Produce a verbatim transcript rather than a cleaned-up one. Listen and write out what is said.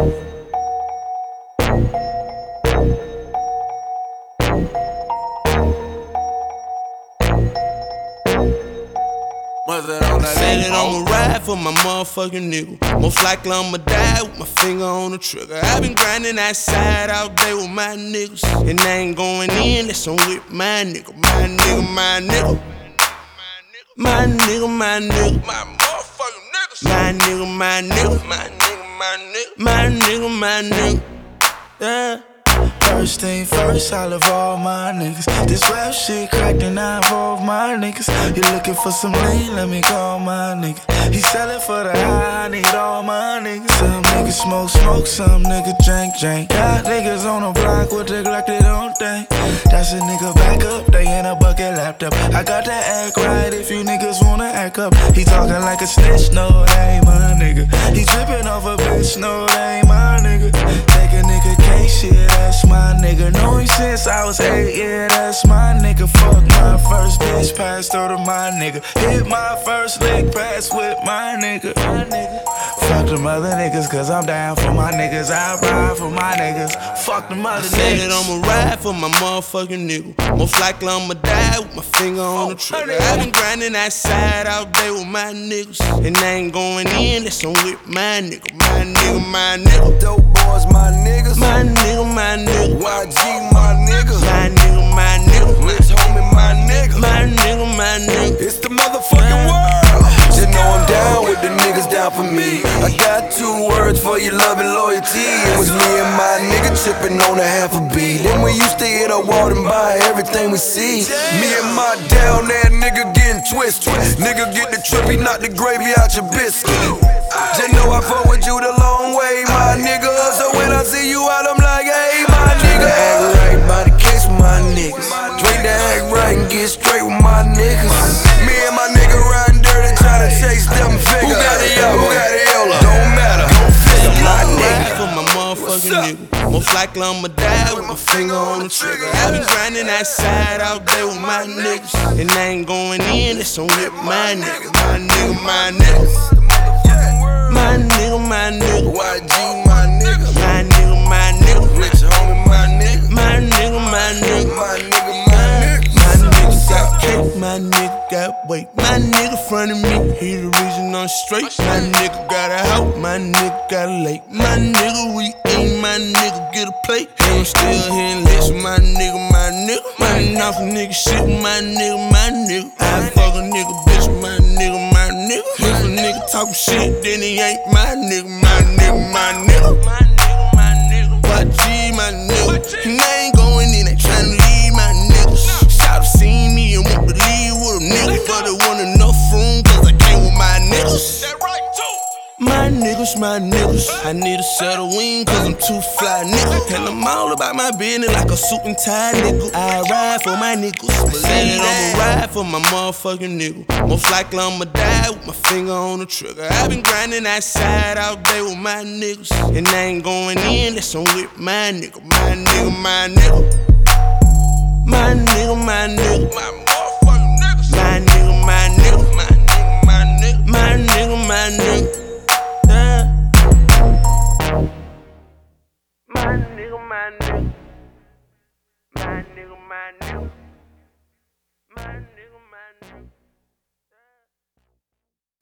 Said that I'ma ride for my motherfucking nigga. Most likely I'ma die with my finger on the trigger. I been grinding outside all day with my niggas, and I ain't going in unless I'm with my nigga. My nigga, my nigga. My nigga, my nigga. My motherfucking niggas. My nigga, my nigga. My nigga, my nigga. My nigga, my nigga. Yeah. First thing first, I love all my niggas. This rap shit cracked and I involve my niggas. You looking for some lean, let me call my nigga. He sellin' for the high, I need all my niggas. Some niggas smoke, smoke, some niggas drink, drink. Got niggas on the block with the Glock, they don't think. That's a nigga back up, they in a bucket laptop. I got to act right if you niggas wanna act up. He talking like a snitch, no, that ain't my nigga. He trippin' off a bitch, no, that ain't my nigga. Take a nigga case, shit, that's my nigga. Know him since I was eight, yeah, that's my nigga. Fuck my first bitch, passed her to my nigga. Hit my first lick, pass with my nigga. My nigga. Fuck them other niggas, cause I'm down for my niggas. I ride for my niggas. Fuck them other niggas. Said that I'ma ride for my motherfucking nigga. Most likely I'ma die with my finger on the trigger. I been grinding outside all day with my niggas, and I ain't going in unless I'm with my nigga. My nigga, my nigga. Dope boys, my niggas. My nigga, my nigga. Y G, my nigga. My nigga, my nigga. Rich homie, my nigga. My nigga, my nigga. It's the motherfucking world. Just know I'm down with the niggas down for me. I got two words for your love and loyalty. It was me and my nigga tripping on a half a beat. Then we used to hit a wall and buy everything we see. Me and my down there nigga getting twisted. Nigga get the trippy, knock the gravy out your biscuit. Just know I fuck with you the long way, my nigga. So when I see you out, I'm like, hey, my nigga. Act right by the case with my niggas. Drink the act right and get straight with my niggas. Me and my nigga riding dirty, trying to chase them figures. Who got it up? Who got it Yola? Don't matter. Don't figure my nigga. For my motherfucking nigga. Most likely I'ma die with my finger on the trigger. I been grinding outside all day with my niggas, and I ain't going in unless I'm with my nigga. My nigga, my nigga. My nigga, my nigga. Y G, my nigga. My nigga, my nigga. Rich homie, my nigga. My nigga, my nigga. My nigga, my nigga. My nigga got cake, my nigga got weight. My nigga front of me, he the reason I'm straight. My nigga got a house, my nigga got a lake. My nigga, we eat, my nigga get a plate. And I'm still hitting licks with my nigga, my nigga. Running off a nigga shit with my nigga, my nigga. I fuck a nigga bitch with my nigga, my nigga. If a nigga talkin' shit, then he ain't my nigga, my nigga, my nigga. My nigga, my nigga. Y G, my nigga. And I ain't going in, they tryna leave my niggas. Shout seen me and won't believe with a nigga, but they want enough room cause I came with my niggas. My niggas, my niggas. I need a set of wings cause I'm too fly, nigga. And I'm all about my business like a suit and tie, nigga. I ride for my niggas. Believe that I'ma ride for my motherfucking nigga. Most likely I'ma die with my finger on the trigger. I been grinding outside all day with my niggas, and I ain't going in unless I'm with my nigga. My nigga, my nigga. My nigga, my nigga. My motherfucking niggas. My nigga, my nigga. My nigga, my nigga. My nigga, my nigga.